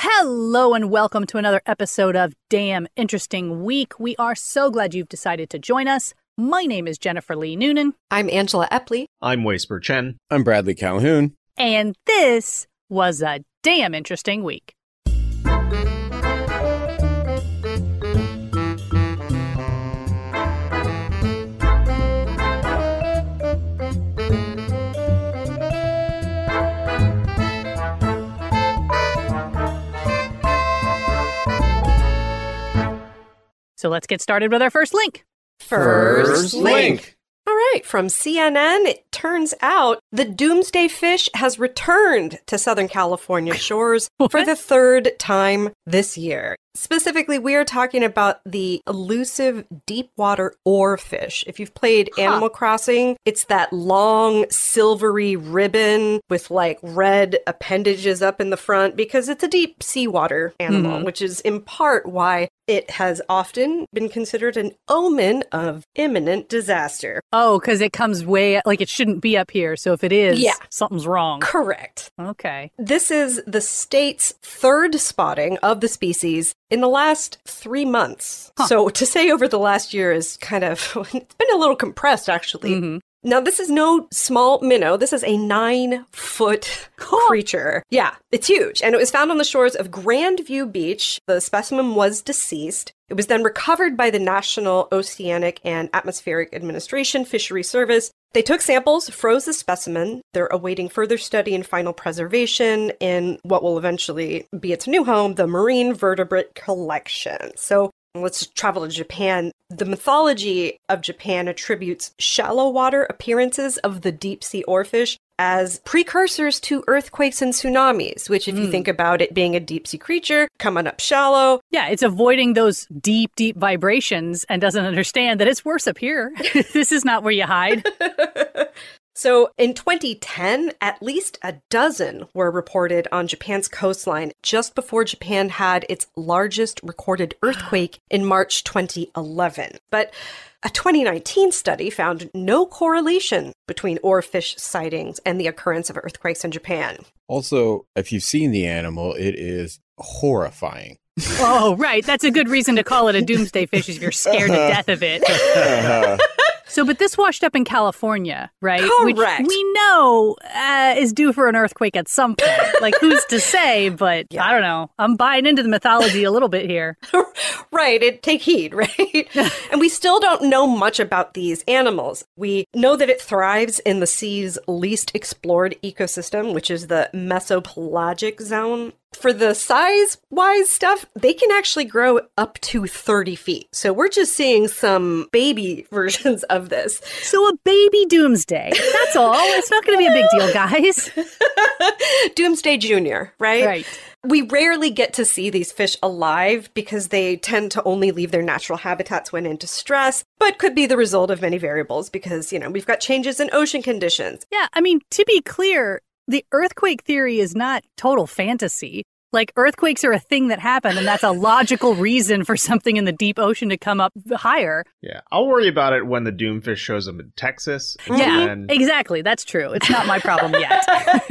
Hello and welcome to another episode of Damn Interesting Week. We are so glad you've decided to join us. My name is Jennifer Lee Noonan. I'm Angela Epley. I'm Waisper Chen. I'm Bradley Calhoun. And this was a damn interesting week. So let's get started with our first link. First link. All right, from CNN, it turns out the doomsday fish has returned to Southern California shores for the third time this year. Specifically, we are talking about the elusive deep water oarfish. If you've played Animal Crossing, it's that long silvery ribbon with like red appendages up in the front because it's a deep seawater animal, which is in part why it has often been considered an omen of imminent disaster. Oh, because it comes way, like it shouldn't be up here. So if it is, something's wrong. Correct. Okay. This is the state's third spotting of the species in the last 3 months. So to say over the last year is kind of, it's been a little compressed, actually. Now, this is no small minnow. This is a 9-foot creature. Yeah, it's huge. And it was found on the shores of Grandview Beach. The specimen was deceased. It was then recovered by the National Oceanic and Atmospheric Administration Fishery Service. They took samples, froze the specimen. They're awaiting further study and final preservation in what will eventually be its new home, the Marine Vertebrate Collection. So let's travel to Japan. The mythology of Japan attributes shallow water appearances of the deep sea oarfish as precursors to earthquakes and tsunamis, which if you think about it being a deep sea creature coming up shallow. Yeah, it's avoiding those deep, deep vibrations and doesn't understand that it's worse up here. This is not where you hide. So in 2010, at least a dozen were reported on Japan's coastline just before Japan had its largest recorded earthquake in March 2011. But a 2019 study found no correlation between oarfish sightings and the occurrence of earthquakes in Japan. Also, if you've seen the animal, it is horrifying. Oh, right. That's a good reason to call it a doomsday fish if you're scared to death of it. So, but this washed up in California, right? Correct. Which we know is due for an earthquake at some point. Like, who's to say? But I don't know. I'm buying into the mythology a little bit here. Right. Take heed, right? And we still don't know much about these animals. We know that it thrives in the sea's least explored ecosystem, which is the mesopelagic zone. For the size-wise stuff, they can actually grow up to 30 feet. So we're just seeing some baby versions of this. So a baby doomsday. That's all. It's not going to be a big deal, guys. Doomsday Junior, right? Right. We rarely get to see these fish alive because they tend to only leave their natural habitats when in distress, but could be the result of many variables because, we've got changes in ocean conditions. Yeah, I mean, to be clear, the earthquake theory is not total fantasy. Like, earthquakes are a thing that happen, and that's a logical reason for something in the deep ocean to come up higher. Yeah, I'll worry about it when the doomfish shows up in Texas. Yeah, exactly. That's true. It's not my problem yet.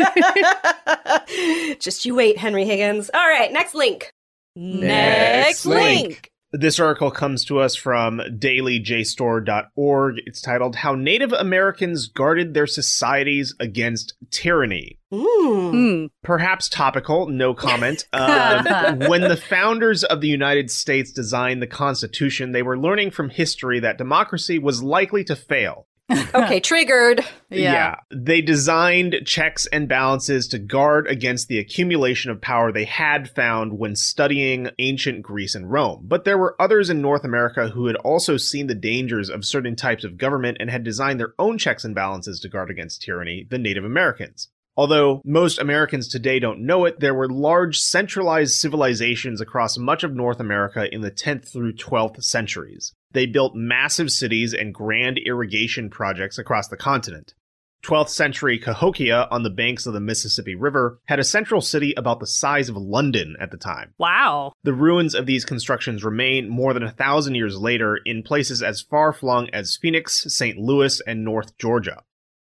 Just you wait, Henry Higgins. All right, next link. Next link. This article comes to us from dailyjstore.org. It's titled, How Native Americans Guarded Their Societies Against Tyranny. Perhaps topical, no comment. When the founders of the United States designed the Constitution, they were learning from history that democracy was likely to fail. Okay, triggered. Yeah. They designed checks and balances to guard against the accumulation of power they had found when studying ancient Greece and Rome. But there were others in North America who had also seen the dangers of certain types of government and had designed their own checks and balances to guard against tyranny, the Native Americans. Although most Americans today don't know it, there were large centralized civilizations across much of North America in the 10th through 12th centuries. They built massive cities and grand irrigation projects across the continent. 12th century Cahokia on the banks of the Mississippi River had a central city about the size of London at the time. Wow. The ruins of these constructions remain more than 1,000 years later in places as far-flung as Phoenix, St. Louis, and North Georgia.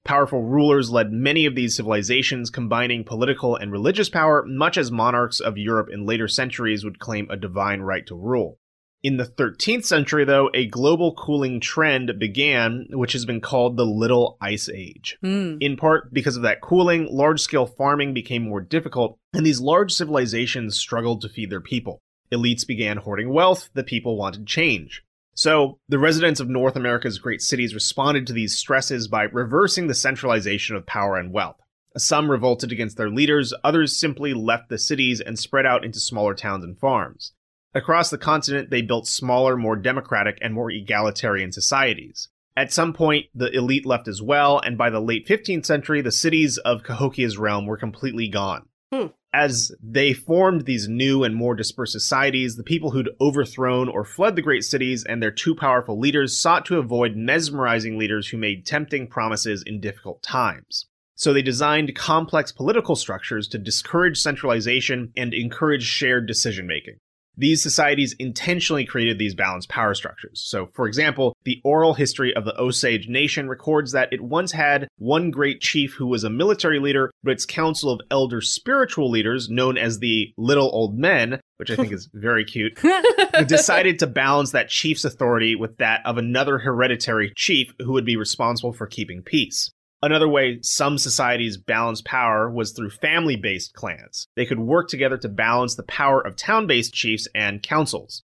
Powerful rulers led many of these civilizations, combining political and religious power, much as monarchs of Europe in later centuries would claim a divine right to rule. In the 13th century, though, a global cooling trend began, which has been called the Little Ice Age. In part because of that cooling, large-scale farming became more difficult, and these large civilizations struggled to feed their people. Elites began hoarding wealth, the people wanted change. So, the residents of North America's great cities responded to these stresses by reversing the centralization of power and wealth. Some revolted against their leaders, others simply left the cities and spread out into smaller towns and farms. Across the continent, they built smaller, more democratic, and more egalitarian societies. At some point, the elite left as well, and by the late 15th century, the cities of Cahokia's realm were completely gone. As they formed these new and more dispersed societies, the people who'd overthrown or fled the great cities and their too powerful leaders sought to avoid mesmerizing leaders who made tempting promises in difficult times. So they designed complex political structures to discourage centralization and encourage shared decision-making. These societies intentionally created these balanced power structures. So, for example, the oral history of the Osage Nation records that it once had one great chief who was a military leader, but its council of elder spiritual leaders, known as the Little Old Men, which I think is very cute, decided to balance that chief's authority with that of another hereditary chief who would be responsible for keeping peace. Another way some societies balanced power was through family-based clans. They could work together to balance the power of town-based chiefs and councils.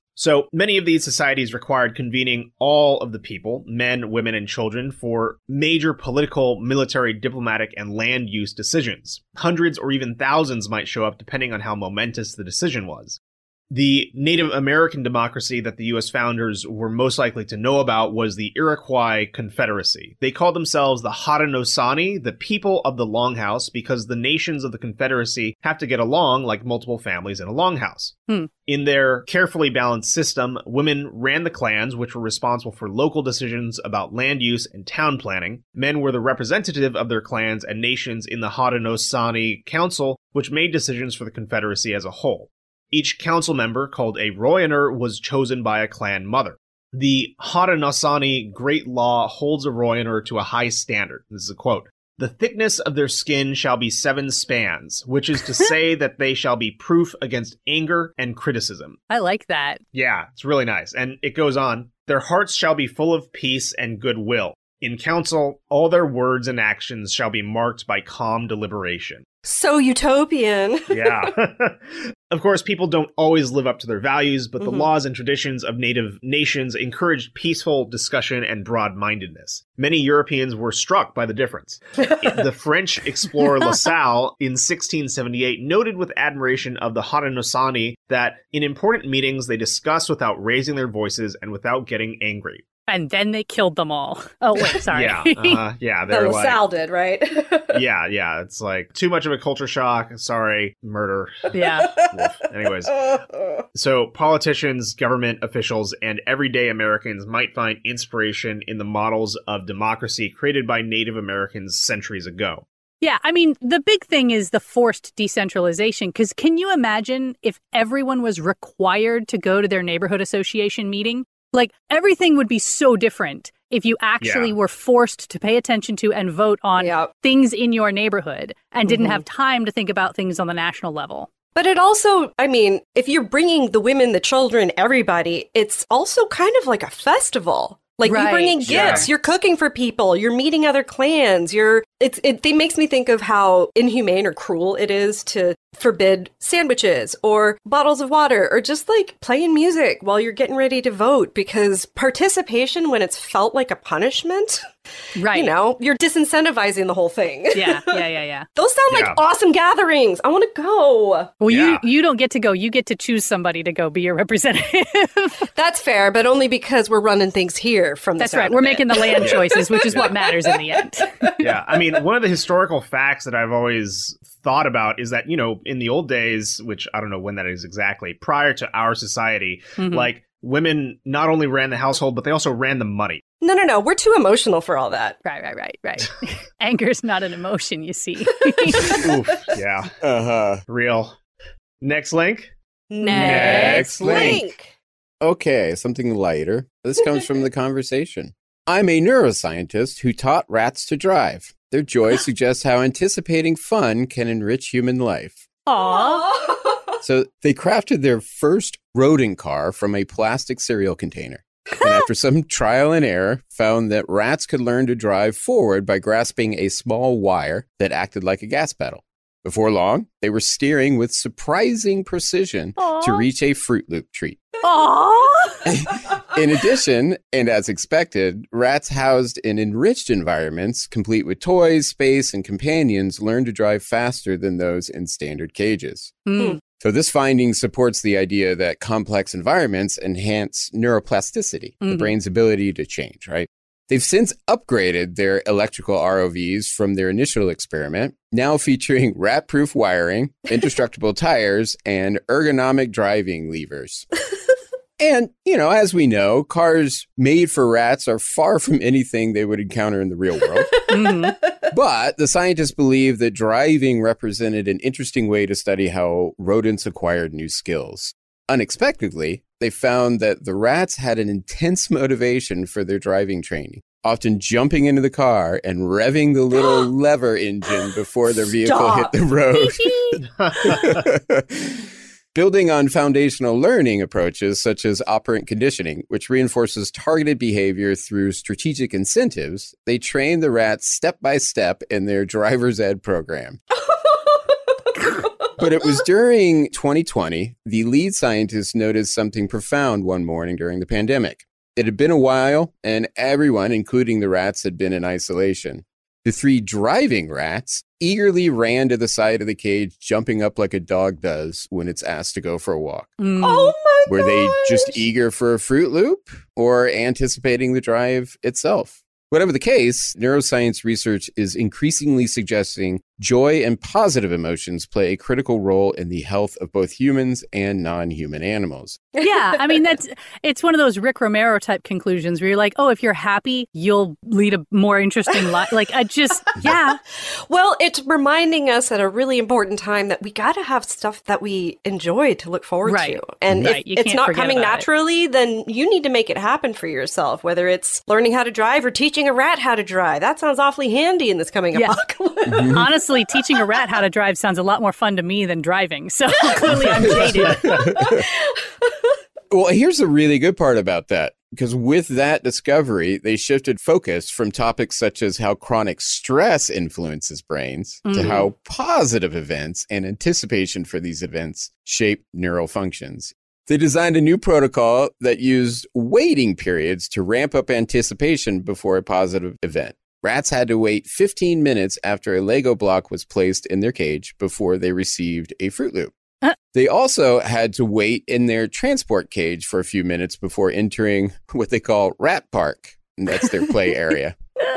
So many of these societies required convening all of the people, men, women, and children, for major political, military, diplomatic, and land use decisions. Hundreds or even thousands might show up depending on how momentous the decision was. The Native American democracy that the U.S. founders were most likely to know about was the Iroquois Confederacy. They called themselves the Haudenosaunee, the people of the Longhouse, because the nations of the Confederacy have to get along like multiple families in a longhouse. In their carefully balanced system, women ran the clans, which were responsible for local decisions about land use and town planning. Men were the representative of their clans and nations in the Haudenosaunee Council, which made decisions for the Confederacy as a whole. Each council member, called a Royaner, was chosen by a clan mother. The Haudenosaunee Great Law holds a Royaner to a high standard. This is a quote. "The thickness of their skin shall be 7 spans, which is to say that they shall be proof against anger and criticism." I like that. Yeah, it's really nice. And it goes on. "Their hearts shall be full of peace and goodwill. In council, all their words and actions shall be marked by calm deliberation." So utopian. Yeah. Of course, people don't always live up to their values, but the laws and traditions of native nations encouraged peaceful discussion and broad-mindedness. Many Europeans were struck by the difference. The French explorer La Salle in 1678 noted with admiration of the Haudenosaunee that in important meetings they discussed without raising their voices and without getting angry. And then they killed them all. Oh, wait, sorry. Yeah, they're like... LaSalle did, right? Yeah, it's like, too much of a culture shock, sorry, murder. Yeah. Anyways, so politicians, government officials, and everyday Americans might find inspiration in the models of democracy created by Native Americans centuries ago. Yeah, I mean, the big thing is the forced decentralization, because can you imagine if everyone was required to go to their neighborhood association meeting? Like, everything would be so different if you actually were forced to pay attention to and vote on things in your neighborhood and didn't have time to think about things on the national level. But it also, I mean, if you're bringing the women, the children, everybody, it's also kind of like a festival. Like, you bring in gifts, you're cooking for people, you're meeting other clans, it makes me think of how inhumane or cruel it is to forbid sandwiches or bottles of water or just like playing music while you're getting ready to vote, because participation when it's felt like a punishment, right? You know, you're disincentivizing the whole thing. Yeah. Those sound like awesome gatherings. I want to go. Well, you don't get to go. You get to choose somebody to go be your representative. That's fair, but only because we're running things here from the That's right. We're making the land choices, which is what matters in the end. Yeah. I mean, one of the historical facts that I've always thought about is that, you know, in the old days, which I don't know when that is exactly, prior to our society, like women not only ran the household, but they also ran the money. No. We're too emotional for all that. Right. Anger's not an emotion, you see. Oof, yeah. Real. Next link. Next link. Okay, something lighter. This comes from the conversation. I'm a neuroscientist who taught rats to drive. Their joy suggests how anticipating fun can enrich human life. Aww. So they crafted their first rodent car from a plastic cereal container. And after some trial and error, found that rats could learn to drive forward by grasping a small wire that acted like a gas pedal. Before long, they were steering with surprising precision to reach a Fruit Loop treat. In addition, and as expected, rats housed in enriched environments, complete with toys, space, and companions, learn to drive faster than those in standard cages. So this finding supports the idea that complex environments enhance neuroplasticity, the brain's ability to change, right? They've since upgraded their electrical ROVs from their initial experiment, now featuring rat-proof wiring, indestructible tires, and ergonomic driving levers. And, as we know, cars made for rats are far from anything they would encounter in the real world. But the scientists believe that driving represented an interesting way to study how rodents acquired new skills. Unexpectedly, they found that the rats had an intense motivation for their driving training, often jumping into the car and revving the little lever engine before their vehicle hit the road. Building on foundational learning approaches such as operant conditioning, which reinforces targeted behavior through strategic incentives, they train the rats step by step in their driver's ed program. But it was during 2020, the lead scientist noticed something profound one morning during the pandemic. It had been a while, and everyone, including the rats, had been in isolation. The 3 driving rats eagerly ran to the side of the cage, jumping up like a dog does when it's asked to go for a walk. Oh my god! Were they just eager for a Fruit Loop or anticipating the drive itself? Whatever the case, neuroscience research is increasingly suggesting joy and positive emotions play a critical role in the health of both humans and non-human animals. Yeah, I mean, it's one of those Rick Romero type conclusions where you're like, oh, if you're happy, you'll lead a more interesting life. Like, yeah. Well, it's reminding us at a really important time that we got to have stuff that we enjoy to look forward to. And if it's not coming naturally, then you need to make it happen for yourself, whether it's learning how to drive or teaching a rat how to drive. That sounds awfully handy in this coming apocalypse. Honestly, teaching a rat how to drive sounds a lot more fun to me than driving. So clearly I'm jaded. Well, here's the really good part about that. Because with that discovery, they shifted focus from topics such as how chronic stress influences brains to how positive events and anticipation for these events shape neural functions. They designed a new protocol that used waiting periods to ramp up anticipation before a positive event. Rats had to wait 15 minutes after a Lego block was placed in their cage before they received a Fruit Loop. They also had to wait in their transport cage for a few minutes before entering what they call Rat Park. And that's their play area.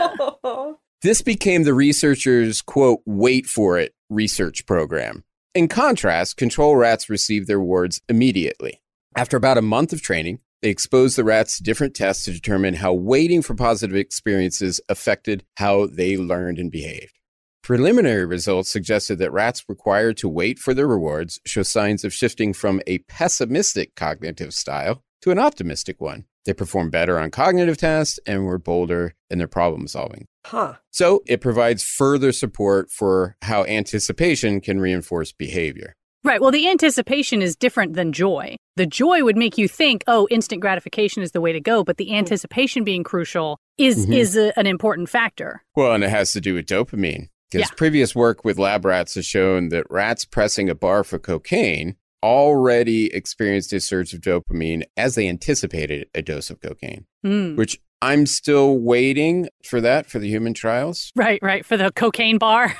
This became the researchers' quote, wait for it research program. In contrast, control rats received their rewards immediately. After about a month of training, they exposed the rats to different tests to determine how waiting for positive experiences affected how they learned and behaved. Preliminary results suggested that rats required to wait for their rewards show signs of shifting from a pessimistic cognitive style to an optimistic one. They performed better on cognitive tests and were bolder in their problem solving. So it provides further support for how anticipation can reinforce behavior. Right. Well, the anticipation is different than joy. The joy would make you think, oh, instant gratification is the way to go. But the anticipation being crucial is an important factor. Well, and it has to do with dopamine. Because previous work with lab rats has shown that rats pressing a bar for cocaine already experienced a surge of dopamine as they anticipated a dose of cocaine, which I'm still waiting for that for the human trials. Right, for the cocaine bar.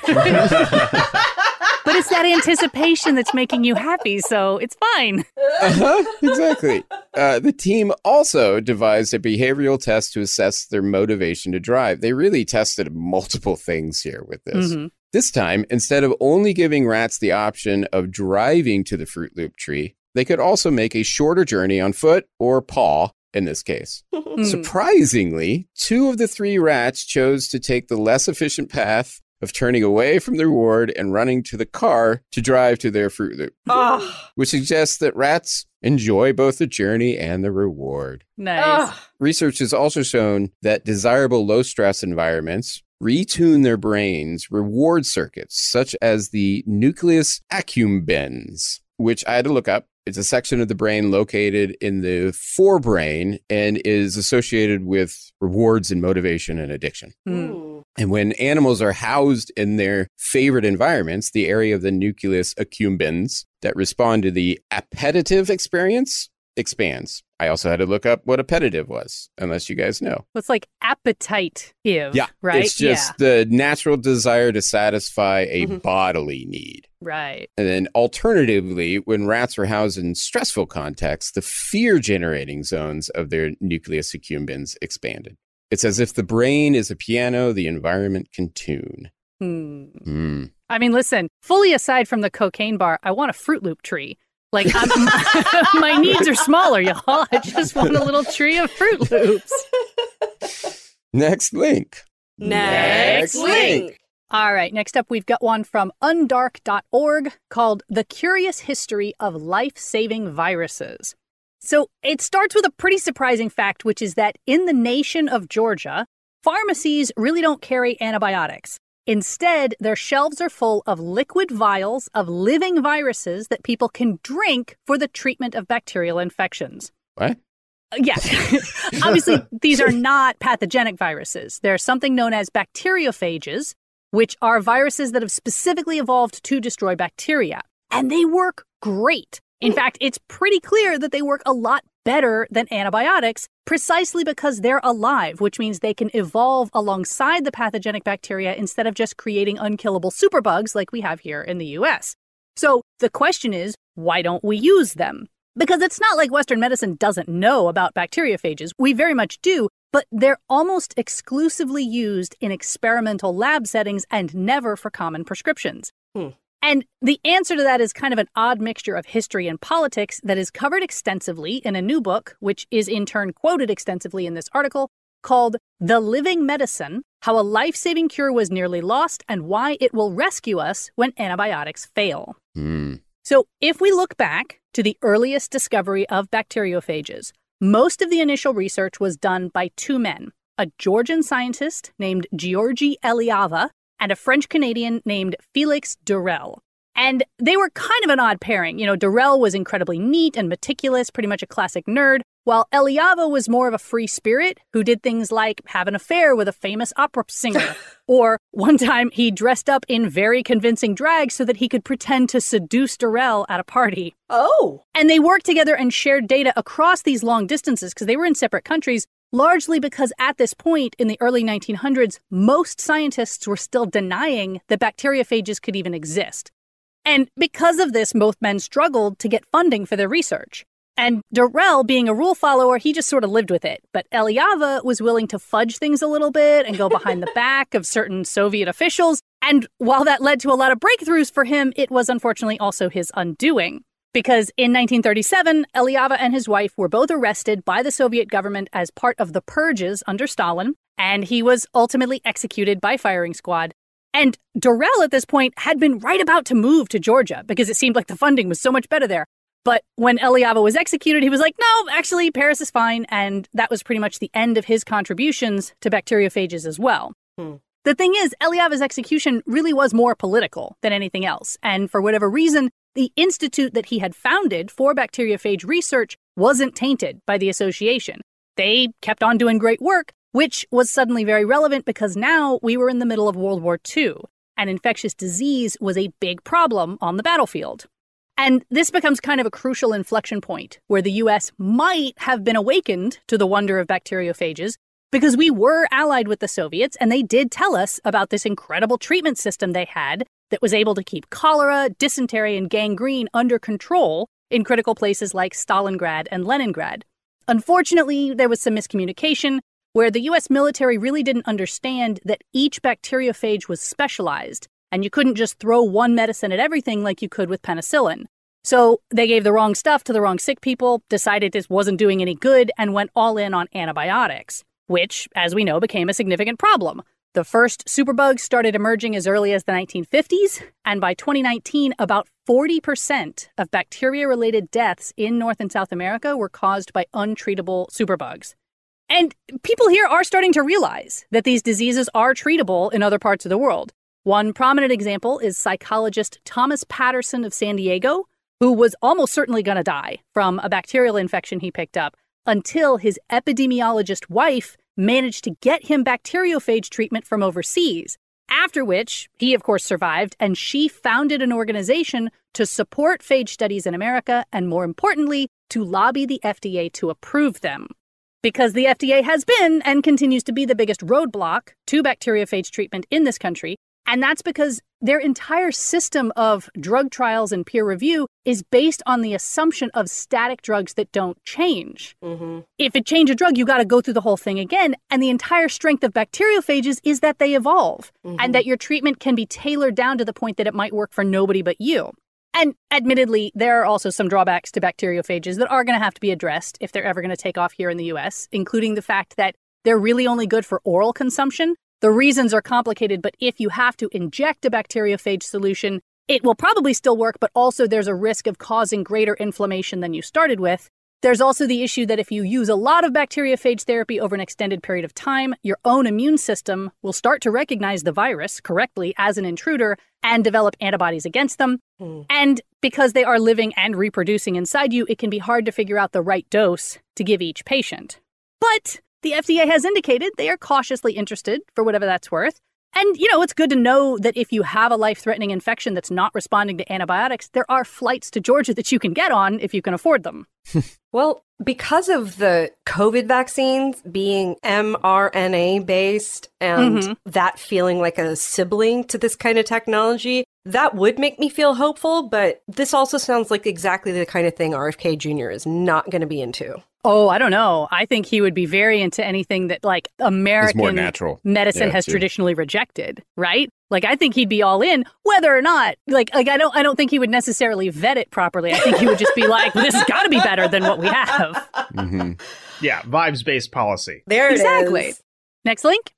But it's that anticipation that's making you happy, so it's fine. Exactly. The team also devised a behavioral test to assess their motivation to drive. They really tested multiple things here with this. This time, instead of only giving rats the option of driving to the Fruit Loop tree, they could also make a shorter journey on foot or paw in this case. Surprisingly, 2 of the 3 rats chose to take the less efficient path of turning away from the reward and running to the car to drive to their Fruit Loop, which suggests that rats enjoy both the journey and the reward. Nice. Research has also shown that desirable low-stress environments retune their brain's reward circuits, such as the nucleus accumbens, which I had to look up. It's a section of the brain located in the forebrain and is associated with rewards and motivation and addiction. And when animals are housed in their favorite environments, the area of the nucleus accumbens that respond to the appetitive experience expands. I also had to look up what appetitive was, unless you guys know. Well, it's like appetite, right? It's just the natural desire to satisfy a bodily need. Right. And then alternatively, when rats were housed in stressful contexts, the fear-generating zones of their nucleus accumbens expanded. It's as if the brain is a piano the environment can tune. I mean, listen, fully aside from the cocaine bar, I want a Fruit Loop tree. Like, my needs are smaller, y'all. I just want a little tree of Fruit Loops. Next link. Next link. All right, next up, we've got one from undark.org called The Curious History of Life-Saving Viruses. So it starts with a pretty surprising fact, which is that in the nation of Georgia, pharmacies really don't carry antibiotics. Instead, their shelves are full of liquid vials of living viruses that people can drink for the treatment of bacterial infections. What? Yeah. Obviously, these are not pathogenic viruses. They're something known as bacteriophages, which are viruses that have specifically evolved to destroy bacteria. And they work great. In fact, it's pretty clear that they work a lot better than antibiotics precisely because they're alive, which means they can evolve alongside the pathogenic bacteria instead of just creating unkillable superbugs like we have here in the US. So the question is, why don't we use them? Because it's not like Western medicine doesn't know about bacteriophages. We very much do, but they're almost exclusively used in experimental lab settings and never for common prescriptions. And the answer to that is kind of an odd mixture of history and politics that is covered extensively in a new book, which is in turn quoted extensively in this article, called The Living Medicine: How a Life-Saving Cure Was Nearly Lost and Why It Will Rescue Us When Antibiotics Fail. So if we look back to the earliest discovery of bacteriophages, most of the initial research was done by two men, a Georgian scientist named Georgi Eliava and a French-Canadian named Félix Durel. And they were kind of an odd pairing. You know, Durel was incredibly neat and meticulous, pretty much a classic nerd, while Eliava was more of a free spirit who did things like have an affair with a famous opera singer. Or one time he dressed up in very convincing drag so that he could pretend to seduce Durel at a party. Oh. And they worked together and shared data across these long distances because they were in separate countries, largely because at this point in the early 1900s, most scientists were still denying that bacteriophages could even exist. And because of this, both men struggled to get funding for their research. And Durel, being a rule follower, he just sort of lived with it. But Eliava was willing to fudge things a little bit and go behind the back of certain Soviet officials. And while that led to a lot of breakthroughs for him, it was unfortunately also his undoing. Because in 1937, Eliava and his wife were both arrested by the Soviet government as part of the purges under Stalin, and he was ultimately executed by firing squad. And Durel at this point had been right about to move to Georgia because it seemed like the funding was so much better there. But when Eliava was executed, he was like, no, actually, Paris is fine. And that was pretty much the end of his contributions to bacteriophages as well. The thing is, Eliava's execution really was more political than anything else. And for whatever reason, the institute that he had founded for bacteriophage research wasn't tainted by the association. They kept on doing great work, which was suddenly very relevant because now we were in the middle of World War II, and infectious disease was a big problem on the battlefield. And this becomes kind of a crucial inflection point where the US might have been awakened to the wonder of bacteriophages because we were allied with the Soviets, and they did tell us about this incredible treatment system they had that was able to keep cholera, dysentery, and gangrene under control in critical places like Stalingrad and Leningrad. Unfortunately, there was some miscommunication where the US military really didn't understand that each bacteriophage was specialized, and you couldn't just throw one medicine at everything like you could with penicillin. So they gave the wrong stuff to the wrong sick people, decided this wasn't doing any good, and went all in on antibiotics, which, as we know, became a significant problem. The first superbugs started emerging as early as the 1950s, and by 2019, about 40% of bacteria-related deaths in North and South America were caused by untreatable superbugs. And people here are starting to realize that these diseases are treatable in other parts of the world. One prominent example is psychologist Thomas Patterson of San Diego, who was almost certainly going to die from a bacterial infection he picked up until his epidemiologist wife managed to get him bacteriophage treatment from overseas, after which he, of course, survived, and she founded an organization to support phage studies in America and, more importantly, to lobby the FDA to approve them. Because the FDA has been and continues to be the biggest roadblock to bacteriophage treatment in this country, and that's because their entire system of drug trials and peer review is based on the assumption of static drugs that don't change. Mm-hmm. If it changes a drug, you got to go through the whole thing again. And the entire strength of bacteriophages is that they evolve and that your treatment can be tailored down to the point that it might work for nobody but you. And admittedly, there are also some drawbacks to bacteriophages that are going to have to be addressed if they're ever going to take off here in the US, including the fact that they're really only good for oral consumption. The reasons are complicated, but if you have to inject a bacteriophage solution, it will probably still work, but also there's a risk of causing greater inflammation than you started with. There's also the issue that if you use a lot of bacteriophage therapy over an extended period of time, your own immune system will start to recognize the virus correctly as an intruder and develop antibodies against them. And because they are living and reproducing inside you, it can be hard to figure out the right dose to give each patient. But the FDA has indicated they are cautiously interested, for whatever that's worth. And, it's good to know that if you have a life-threatening infection that's not responding to antibiotics, there are flights to Georgia that you can get on if you can afford them. Well, because of the COVID vaccines being mRNA-based and that feeling like a sibling to this kind of technology, that would make me feel hopeful, but this also sounds like exactly the kind of thing RFK Jr. is not going to be into. Oh, I don't know. I think he would be very into anything that, American medicine has traditionally rejected, right? I think he'd be all in, whether or not, I don't think he would necessarily vet it properly. I think he would just be like, this has got to be better than what we have. Yeah, vibes-based policy. There it is. Exactly. Next link?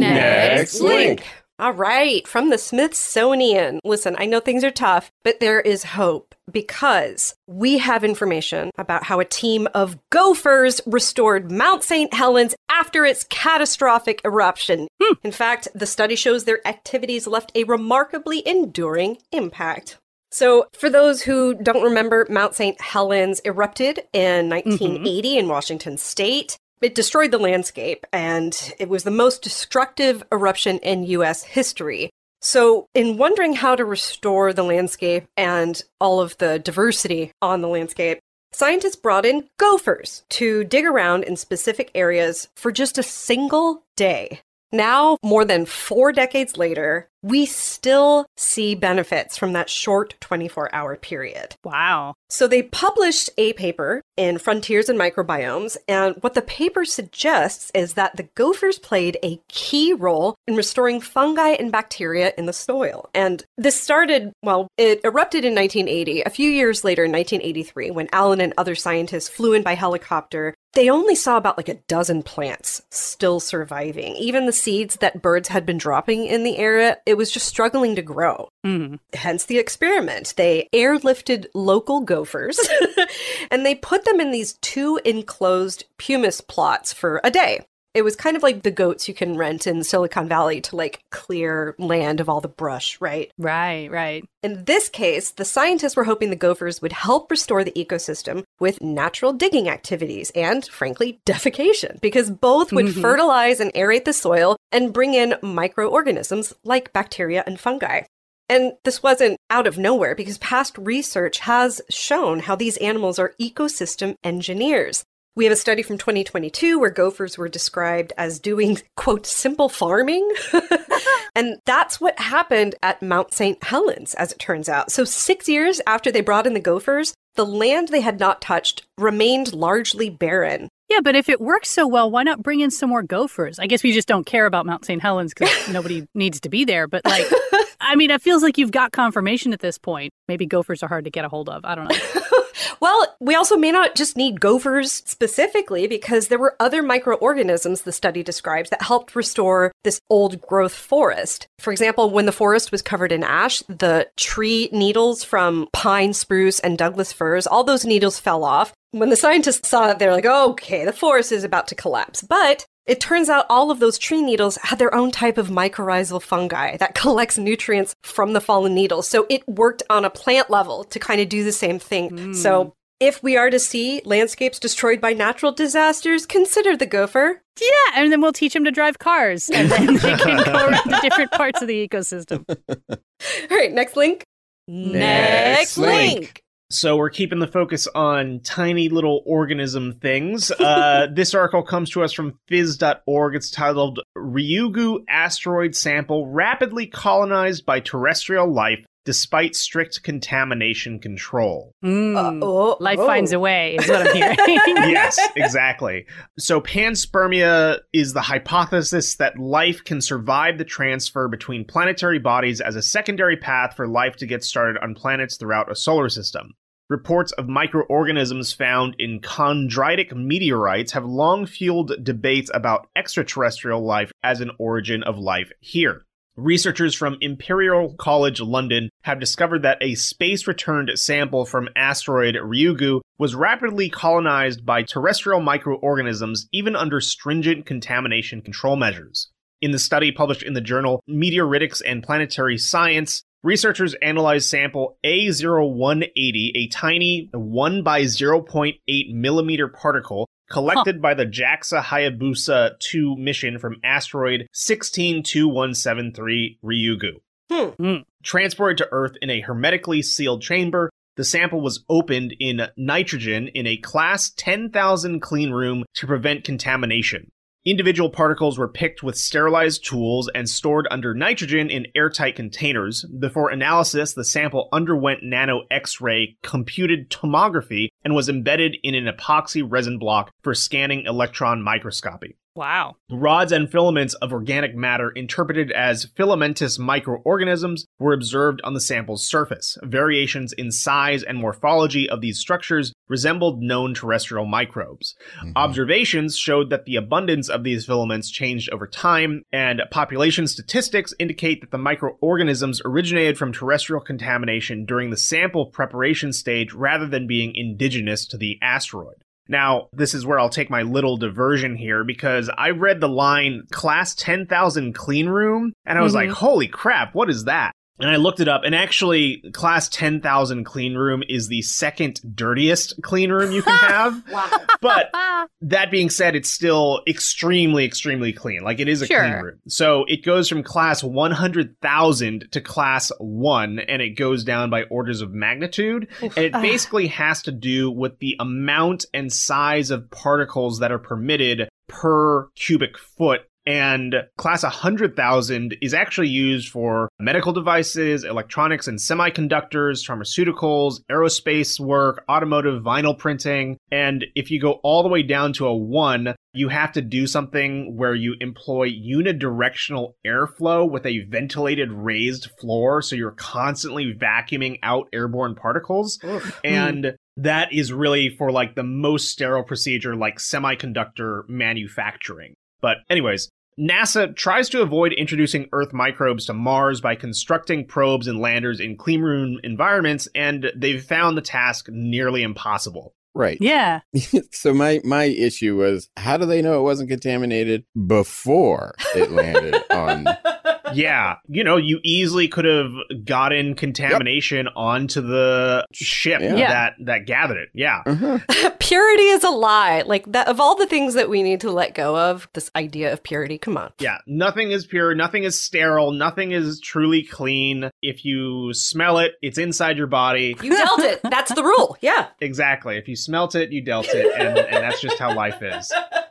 Next link. All right, from the Smithsonian. Listen, I know things are tough, but there is hope because we have information about how a team of gophers restored Mount St. Helens after its catastrophic eruption. In fact, the study shows their activities left a remarkably enduring impact. So for those who don't remember, Mount St. Helens erupted in 1980 in Washington state. It destroyed the landscape, and it was the most destructive eruption in U.S. history. So in wondering how to restore the landscape and all of the diversity on the landscape, scientists brought in gophers to dig around in specific areas for just a single day. Now, more than 4 decades later, we still see benefits from that short 24-hour period. Wow. So they published a paper in Frontiers in Microbiomes, and what the paper suggests is that the gophers played a key role in restoring fungi and bacteria in the soil. And this started, it erupted in 1980. A few years later, in 1983, when Allen and other scientists flew in by helicopter, they only saw about a dozen plants still surviving. Even the seeds that birds had been dropping in the area, it was just struggling to grow. Hence the experiment. They airlifted local gophers and they put them in these 2 enclosed pumice plots for a day. It was kind of like the goats you can rent in Silicon Valley to clear land of all the brush, right? Right. In this case, the scientists were hoping the gophers would help restore the ecosystem with natural digging activities and, frankly, defecation, because both would fertilize and aerate the soil and bring in microorganisms like bacteria and fungi. And this wasn't out of nowhere because past research has shown how these animals are ecosystem engineers. We have a study from 2022 where gophers were described as doing, quote, simple farming. And that's what happened at Mount St. Helens, as it turns out. So 6 years after they brought in the gophers, the land they had not touched remained largely barren. Yeah, but if it works so well, why not bring in some more gophers? I guess we just don't care about Mount St. Helens because nobody needs to be there. But it feels like you've got confirmation at this point. Maybe gophers are hard to get a hold of. I don't know. Well, we also may not just need gophers specifically, because there were other microorganisms the study describes that helped restore this old growth forest. For example, when the forest was covered in ash, the tree needles from pine, spruce, and Douglas firs, all those needles fell off. When the scientists saw it, they're like, okay, the forest is about to collapse. But it turns out all of those tree needles had their own type of mycorrhizal fungi that collects nutrients from the fallen needles. So it worked on a plant level to kind of do the same thing. So if we are to see landscapes destroyed by natural disasters, consider the gopher. Yeah, and then we'll teach them to drive cars, and then they can go around to different parts of the ecosystem. All right, next link. Next link. So we're keeping the focus on tiny little organism things. This article comes to us from phys.org. It's titled Ryugu Asteroid Sample Rapidly Colonized by Terrestrial Life Despite Strict Contamination Control. Life finds a way, is what I'm hearing. Yes, exactly. So panspermia is the hypothesis that life can survive the transfer between planetary bodies as a secondary path for life to get started on planets throughout a solar system. Reports of microorganisms found in chondritic meteorites have long fueled debates about extraterrestrial life as an origin of life here. Researchers from Imperial College London have discovered that a space-returned sample from asteroid Ryugu was rapidly colonized by terrestrial microorganisms even under stringent contamination control measures. In the study published in the journal Meteoritics and Planetary Science, researchers analyzed sample A0180, a tiny 1 by 0.8 millimeter particle collected by the JAXA Hayabusa 2 mission from asteroid 162173 Ryugu. Transported to Earth in a hermetically sealed chamber, the sample was opened in nitrogen in a class 10,000 clean room to prevent contamination. Individual particles were picked with sterilized tools and stored under nitrogen in airtight containers. Before analysis, the sample underwent nano X-ray computed tomography and was embedded in an epoxy resin block for scanning electron microscopy. Wow. Rods and filaments of organic matter interpreted as filamentous microorganisms were observed on the sample's surface. Variations in size and morphology of these structures resembled known terrestrial microbes. Observations showed that the abundance of these filaments changed over time, and population statistics indicate that the microorganisms originated from terrestrial contamination during the sample preparation stage rather than being indigenous to the asteroid. Now, this is where I'll take my little diversion here, because I read the line class 10,000 clean room, and I was like, holy crap, what is that? And I looked it up, and actually, class 10,000 clean room is the second dirtiest clean room you can have. Wow. But that being said, it's still extremely, extremely clean. Like, it is a clean room. So it goes from class 100,000 to class 1, and it goes down by orders of magnitude. And it basically has to do with the amount and size of particles that are permitted per cubic foot. And class 100,000 is actually used for medical devices, electronics and semiconductors, pharmaceuticals, aerospace work, automotive, vinyl printing. And if you go all the way down to a 1, you have to do something where you employ unidirectional airflow with a ventilated raised floor. So you're constantly vacuuming out airborne particles. And that is really for like the most sterile procedure, like semiconductor manufacturing. But anyways, NASA tries to avoid introducing Earth microbes to Mars by constructing probes and landers in clean room environments, and they've found the task nearly impossible. Right. Yeah. So my issue was, how do they know it wasn't contaminated before it landed on... Yeah, you know, you easily could have gotten contamination onto the ship that gathered it. Yeah. Purity is a lie. Like, that, of all the things that we need to let go of, this idea of purity, come on. Yeah, nothing is pure, nothing is sterile, nothing is truly clean. If you smell it, it's inside your body. You dealt it. That's the rule. Yeah. Exactly. If you smelt it, you dealt it, and that's just how life is.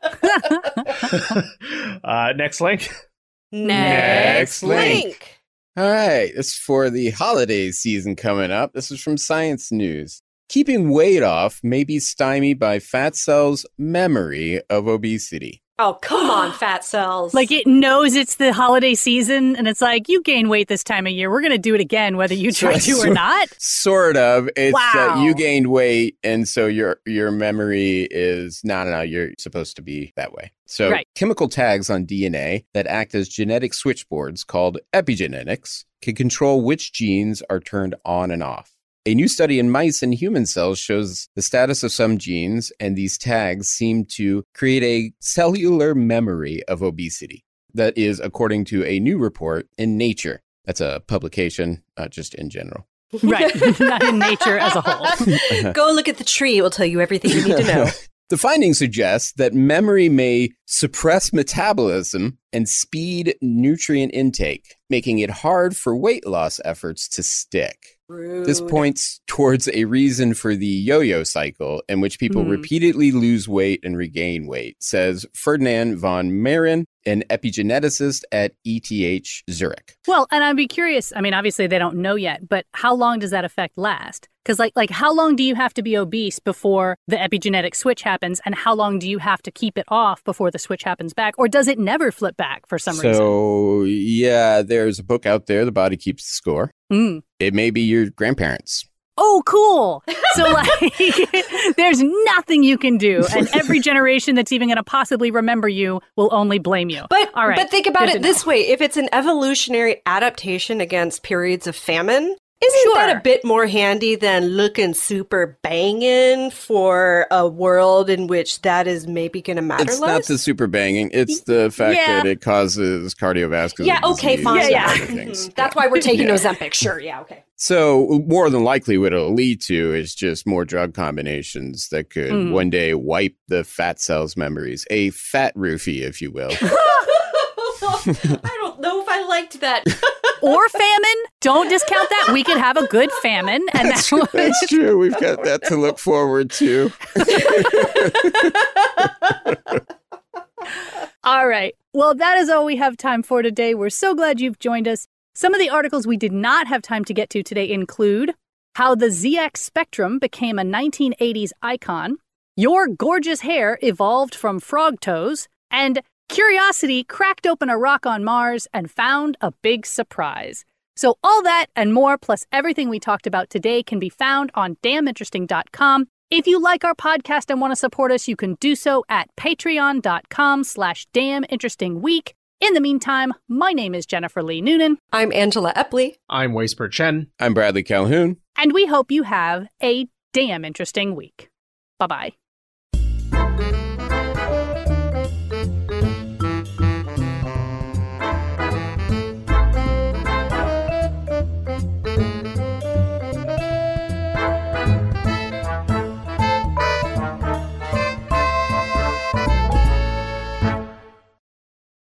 Next link. Next link. All right, this is for the holiday season coming up. This is from Science News. Keeping weight off may be stymied by fat cells' memory of obesity. Oh, come on, fat cells. Like it knows it's the holiday season and it's like, you gain weight this time of year. We're going to do it again, whether you try to or not. Sort of. It's Wow. you gained weight. And so your memory is, no, you're supposed to be that way. So Right. chemical tags on DNA that act as genetic switchboards called epigenetics can control which genes are turned on and off. A new study in mice and human cells shows the status of some genes, and these tags seem to create a cellular memory of obesity. That is according to a new report in Nature. That's a publication, not just in general. Right. Not in Nature as a whole. Go look at the tree. It will tell you everything you need to know. The findings suggest that memory may suppress metabolism and speed nutrient intake, making it hard for weight loss efforts to stick. Rude. This points towards a reason for the yo-yo cycle in which people repeatedly lose weight and regain weight, says Ferdinand von Maren, an epigeneticist at ETH Zurich. Well, and I'd be curious. I mean, obviously they don't know yet, but how long does that effect last? Because like how long do you have to be obese before the epigenetic switch happens? And how long do you have to keep it off before the switch happens back? Or does it never flip back for some reason? So, yeah, there's a book out there, The Body Keeps the Score. Mm. It may be your grandparents. Oh, cool. So like there's nothing you can do. And every generation that's even going to possibly remember you will only blame you. But, All right. but think about Good it to this way. If it's an evolutionary adaptation against periods of famine, isn't Sure. that a bit more handy than looking super banging for a world in which that is maybe going to matter It's less? not the super banging. It's the fact Yeah. that it causes cardiovascular Yeah, okay, disease fine. and Yeah, other yeah. things. That's why we're taking Yeah. Ozempic. Sure, yeah, okay. So more than likely what it'll lead to is just more drug combinations that could one day wipe the fat cells' memories. A fat roofie, if you will. I don't know if I liked that. Or famine. Don't discount that. We could have a good famine. And That's true. We've got that to look forward to. All right. Well, that is all we have time for today. We're so glad you've joined us. Some of the articles we did not have time to get to today include how the ZX Spectrum became a 1980s icon, your gorgeous hair evolved from frog toes, and Curiosity cracked open a rock on Mars and found a big surprise. So all that and more, plus everything we talked about today, can be found on damninteresting.com. If you like our podcast and want to support us, you can do so at patreon.com/damninterestingweek. In the meantime, my name is Jennifer Lee Noonan. I'm Angela Epley. I'm Waisper Chen. I'm Bradley Calhoun. And we hope you have a damn interesting week. Bye-bye.